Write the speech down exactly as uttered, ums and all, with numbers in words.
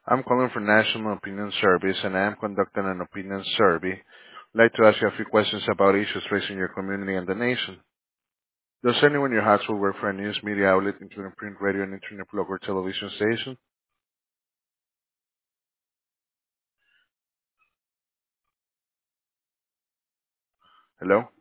I'm calling for National Opinion Service, and I am conducting an opinion survey. I'd like to ask you a few questions about issues facing your community and the nation. Does anyone in your household work for a news media outlet, including print, radio, and internet blog or television station? Hello?